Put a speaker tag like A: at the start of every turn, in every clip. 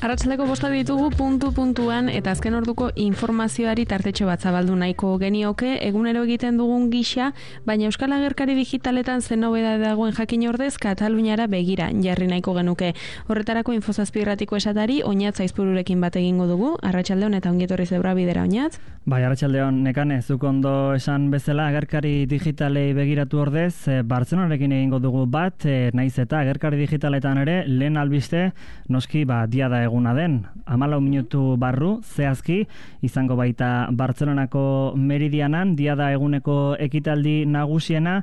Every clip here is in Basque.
A: Arratsaldeko bostak ditugu puntuan eta azken orduko informazioari tartetxo bat zabaldu nahiko genioke, egunero egiten dugun gisa, baina Euskal Agerkari digitaletan zen nobedade dagoen jakin ordez Kataluniara begira jarri nahiko genuke. Horretarako Infozazpi irratiko esatari Oñatz Aizpururekin bat egingo dugu. Arratsaldeon eta ongi etorri zebra bidera, Oñatz.
B: Bai, arratsaldeon, Nekane, zuk ondo esan bezala Agerkari digitalei begiratu ordez, Bartzelonarekin egingo dugu bat, naiz eta Agerkari digitaletan ere lehen albiste noski diada eguna den. 14 minutu barru, zehazki, izango baita Bartzelonako Meridianan, diada eguneko ekitaldi nagusiena,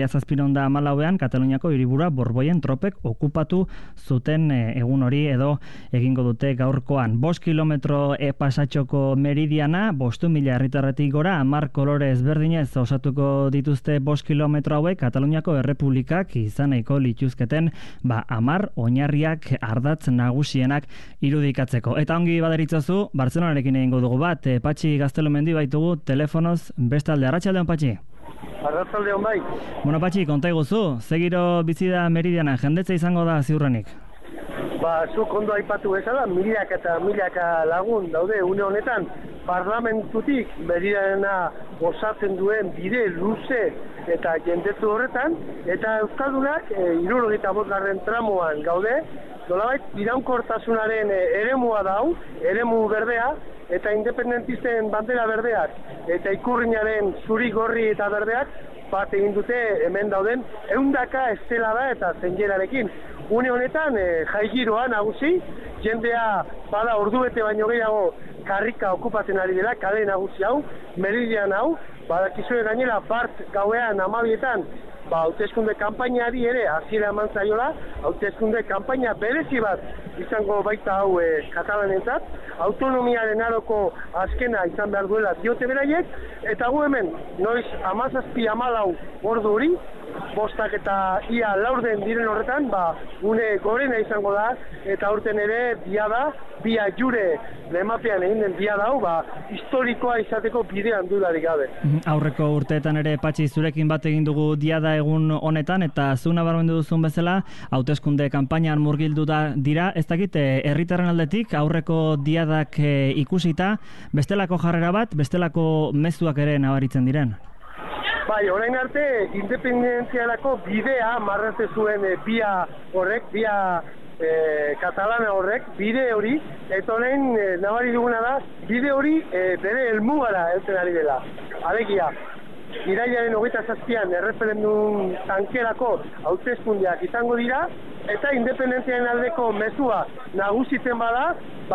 B: 1714ean Kataluniako hiriburua Borboien tropek okupatu zuten egun hori edo egingo dute gaurkoan. 5 kilometro pasatxoko Meridiana, 5.000 herritarretik gora, 10 kolore ezberdinez osatuko dituzte 5 kilometro hauek Kataluniako Errepublikak izan nahiko lituzketen 10 oinarriak ardatz nagusienak irudikatzeko. Eta ongi baderitzazu, Bartzelonarekin egingo dugu bat, Patxi Gaztelumendi baitugu telefonoz bestalde. Arratsaldeon, Patxi.
C: Arratsaldeon bai.
B: Bueno, Patxi, konta iguzu, zegiro bizi da Meridiana, jendetza izango da ziurrenik?
C: Zuk ondo aipatu bezala, milaka eta milaka lagun daude une honetan, parlamentutik Meridiana osatzen duen bide luze eta jendetzu horretan, eta Euskaldunak 75. tramoan gaude, nolabait iraunkortasunaren eremua dau, eremu berdea, eta independentisten bandera berdeak, eta ikurrinaren zuri gorri eta berdeak, bat egin dute hemen dauden, 100 estelada eta zenjerarekin. Une honetan, jaigiroa nagusi, jendea bada ordubete baino gehiago karrika okupatzen ari dela, kale nagusi hau, Meridian hau, badakizue gainera bart gauean 12etan, hauteskunde kanpainari ere hasiera eman zaiola, hauteskunde kanpaina berezi bat izango baita hau katalanentzat, autonomiaren aroko azkena izan behar duela diote beraiek, eta gu hemen, noiz 17-14 ordu hori, 5 eta ia 4 diren horretan, une gorena izango da, eta aurten ere diada, bia jure lemapean egin den diada hau, historikoa izateko bidean dudarik gabe.
B: Aurreko urteetan ere, Patxi, zurekin bat egin dugu diada egun honetan, eta zu nabarmendu duzun bezala, hauteskunde kanpainan murgildu dira, ez dakit, herritarren aldetik, aurreko diadak ikusita, bestelako jarrera bat, bestelako mezuak ere nabaritzen diren?
C: Bai, orain arte, independentziarako bidea marrazte zuen bia horrek, bia katalana horrek, bide hori, eta orain nabari duguna da, bide hori bere helmugara heltzen ari dela. Alegia, irailaren 27an erreferendum tankerako hauteskundeak izango dira, eta independentziaren aldeko mezua nagusitzen bada,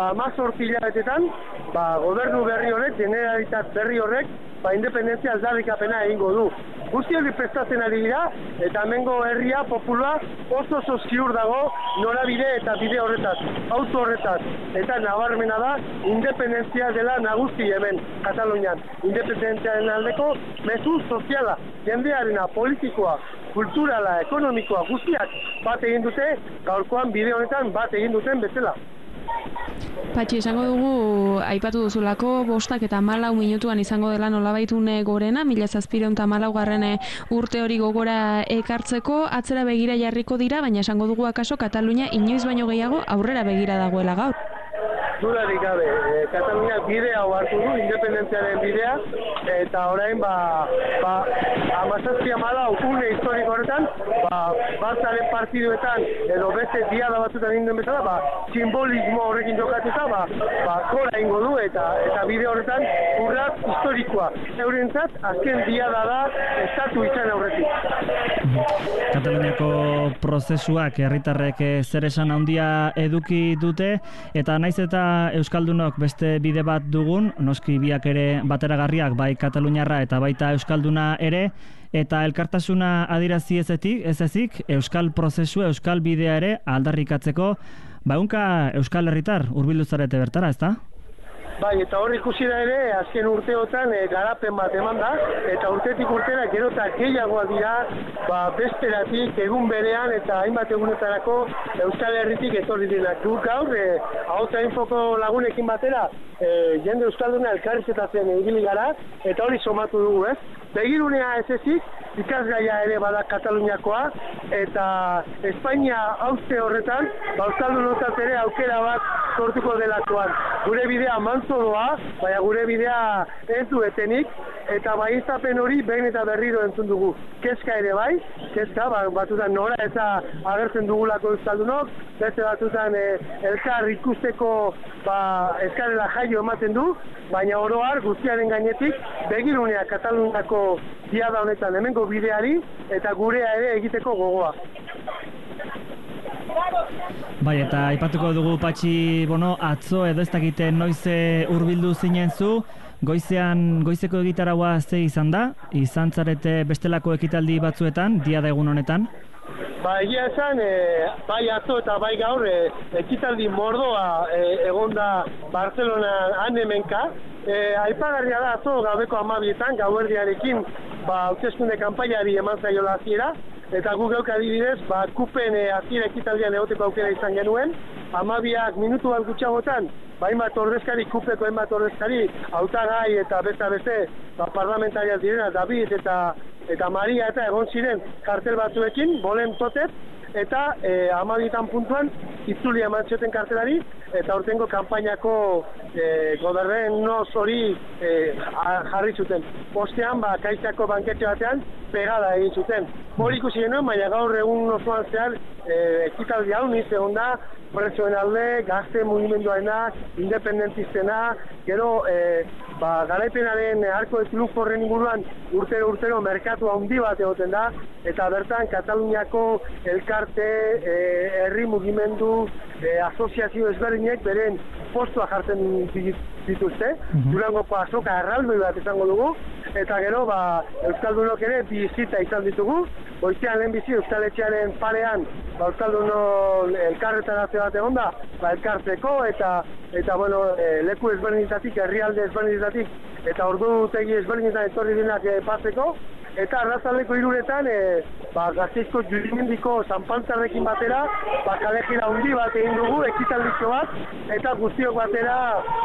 C: 18 hilabetetan, gobernu berri horrek, generalitat berri horrek, independentzia aldarrikapena egingo du. Guzti hori prestatzen ari dira, eta hemengo herria populua oso ziur dago norabide eta bide horretaz, auto horretaz. Eta nabarmena da, independentzia dela nagusi hemen, Katalunian. Independentziaren aldeko mezu soziala, jendearena, politikoa, kulturala, ekonomikoa, guztiak bat egin dute, gaurkoan bide honetan bat egin duten bezala.
A: Patxi, esango dugu, aipatu duzulako, 5 eta 14 minutuan izango dela nolabaitune gorena, 1714 urte hori gogora ekartzeko, atzera begira jarriko dira, baina esango dugu akaso Katalunia inoiz baino gehiago aurrera begira dagoela gaur.
C: Dudarik gabe, Katalunia bidea hartu du, independentziaren bidea, eta orain 17-14 une historiko horretan, Bartzaren partiduetan edo beste diada batzutan egin den bezala, simbolismo horrekin jokatuta, gora ingo du eta bide horretan urrat historikoa. Eurentzat, azken diada da estatu izan aurretik.
B: Kataluniako prozesuak herritarrek zer esan handia eduki dute, eta naiz eta Euskaldunok beste bide bat dugun, noski biak ere bateragarriak, bai kataluniarra eta baita Euskalduna ere, eta elkartasuna adirazi ez ezik, Euskal prozesua, Euskal bidea ere aldarrikatzeko, ehunka Euskal herritar hurbildu zarete bertara, ezta?
C: Bai, eta hor ikusi da ere, azken urteotan garapen bat eman da, eta urtetik urtera gero eta gehiagoa dira, besteratik, egun berean eta hainbat egunetarako Euskal Herritik etorri direnak. Guk gaur, Ahotsa Infoko lagunekin batera, jende Euskalduna elkarrizketatzen ibili gara, eta hori somatu dugu, ez? Begirunea ez ezik, ikasgaia ere bada Kataluniakoa, eta Espainia hauste horretan, Euskaldunontzat ere aukera bat sortuko delakoan. Gure bidea mantzo doa, baina gure bidea ez du etenik, eta baieztapen hori behin eta berriro entzun dugu. Kezka ere bai, kezka, batutan nora eta agertzen dugulako euskaldunok, beste batutan elkar ikusteko eskarela jaio ematen du, baina oro har guztiaren gainetik begirunea Kataluniako diada honetan hemengo bideari eta gurea ere egiteko gogoa.
B: Bai, eta aipatuko dugu Patxi, atzo edo ez dakite noiz hurbildu zinen zu, goizeko egitaraua ze izan da? Izan zarete bestelako ekitaldi batzuetan, diada egun honetan?
C: Egia esan, bai atzo eta bai gaur ekitaldi mordoa egonda Barcelonan hemenka. Aipagarria da atzo gabeko 12etan gauerdiarekin hauteskunde kanpainari eman zaiola hasiera. Eta guk geuk adibidez, kupen hasiera ekitaldian egoteko aukera izan genuen, 12 minutu bat gutxiagotan, hainbat ordezkari, kupeko hainbat ordezkari, hautagai eta beste parlamentariak direna, David eta Maria eta egon ziren kartel batzuekin, bolen totet, eta 12 puntuan itzuli eman zioten kartelari, eta aurtengo kanpainako gobernoz hori jarri zuten. Ostean, Kaixako banketxe batean, pegada egin zuten. Hori ikusi genuen, baina gaur egun osoan zehar ekitaldi hau niz egon da, presoen alde, gazte mugimenduarena, independentistena, gero garaipenaren arko de triunfo horren inguruan urtero merkatu handi bat egoten da, eta bertan Kataluniako elkarte, herri mugimendu, asoziazio ezberdinek beren postua jartzen dituzte. Durangoko azoka erraldoi bat izango dugu, eta gero euskaldunok ere bizita izan ditugu. Goizean lehenbizi Euskaletxearen parean euskaldunon elkarretaratze bat egon da, elkartzeko eta leku ezberdinetatik, herrialde ezberdinetatik eta ordutegi ezberdinetan etorri dinak paseko. Eta arratsaldeko 3etan Gasteizko Jurimendiko Sanpantzarrekin batera kalejira handi bat egin dugu, ekitalditxo bat, eta guztiok batera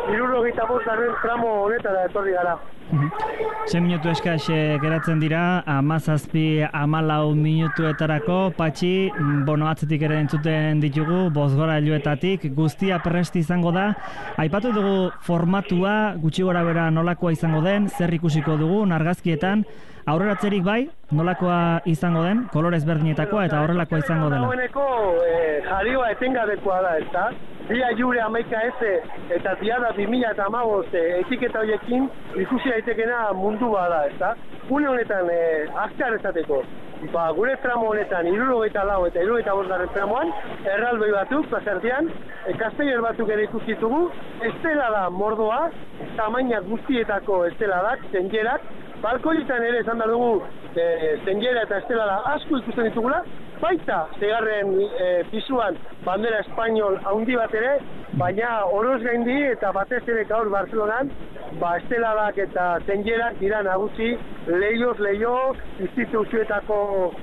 C: 75. tramo honetara etorri gara.
B: 6 minutu eskaz geratzen dira, 17-14 minutuetarako. Patxi, atzetik ere entzuten ditugu, bozgorailuetatik, guztia prest izango da. Aipatu dugu formatua, gutxi gora bera nolakoa izango den, zer ikusiko dugu, argazkietan, aurreratzerik bai, nolakoa izango den, kolorez berdinetakoa eta horrelakoa izango dela.
C: Dagoeneko jarioa etengabekoa da, ezta? Dia Jure 11 eta diada 2015 etiketa horiekin ikusi daitekena mundua da, ezta? Une honetan azkar ezateko, gure tramo honetan 74 eta 75 tramoan erraldoi batzuk, plazertian, kasteller batzuk ere ikusi ditugu, estelada mordoa, tamaina guztietako esteladak, zengerak, balkoietan ere esan behar dugu zengera eta estelada asko ikusten ditugula, baita zegarren pisuan bandera espainol handi bat ere, baina oroz gaindi eta batez ere gaur Barcelonan, esteladak eta zengerak dira nagusi leioz leio, instituzioetako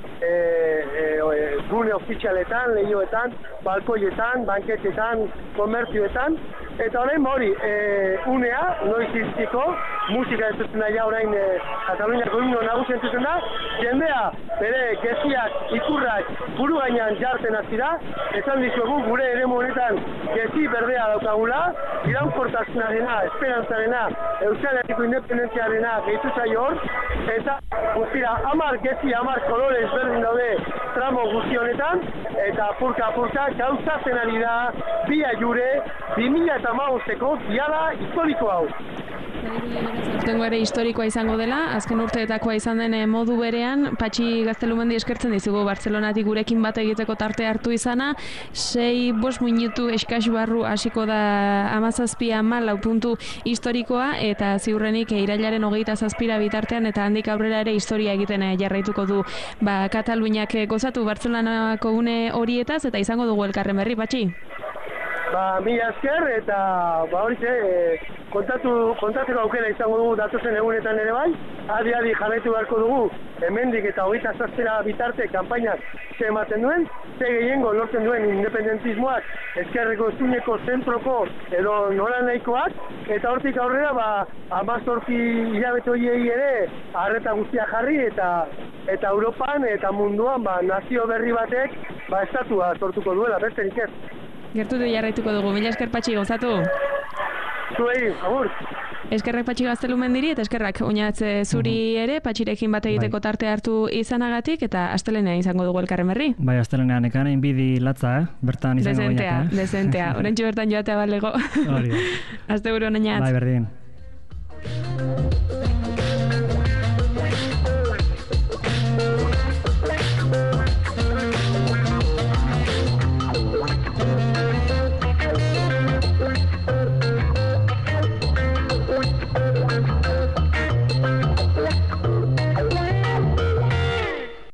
C: gune ofizialetan, leioetan, balkoietan, banketetan, komertzioetan, eta orain hori, unea, noiz iztiko, musika entzuten daia orain Kataluniako himno nagusi entzuten da, jendea bere geziak, ikurrak buru gainean jartzen hasi da, esan dizuegu gure eremu honetan gezi berdea daukagula, iraunkortasunarena, esperantzarena, Euskal Herriko independentziarena gehitu zaio hor, eta guztira 10 gezi, 10 kolore ezberdin daude tramo guzti honetan, eta apurka gauzatzen ari da Via Jure 2015ko diada historiko hau.
A: Aurtengo ere historikoa izango dela, azken urteetakoa izan den modu berean, Patxi Gaztelumendi eskertzen dizugu Bartzelonatik gurekin bat egiteko tarte hartu izana, 6-5 minutu eskas barru hasiko da 17-14 puntu historikoa, eta ziurrenik irailaren 27 bitartean eta handik aurrera ere historia egiten jarraituko du Kataluniak gozatu Bartzelonako une horietaz, eta izango dugu elkarren berri, Patxi?
C: Mila esker, eta horize, kontatzeko aukera izango dugu datozen egunetan ere bai, adi jarraitu beharko dugu, hemendik eta 27 bitarte kanpainak ze ematen duen, ze gehiengo lortzen duen independentismoak, ezkerreko eskuineko zentroko edo nola nahikoak, eta hortik aurrera 18 hilabete horiei ere arreta guztia jarri, eta Europan eta munduan nazio berri batek estatua sortuko duela, besterik ez.
A: Gertutu jarraituko dugu, mila esker Patxi, gozatu.
C: Zuei, agur.
A: Eskerrak Patxi Gaztelumendiri eta eskerrak oinatze zuri ere, Patxirekin bat egiteko tarte hartu izanagatik, eta astelenean izango dugu elkarren berri.
B: Bai, astelenean ekan inbidi latza, bertan izango
A: Dezentea, orentxu bertan joatea balego.
B: Hori.
A: Aste buru oinatz.
B: Bai, berdin.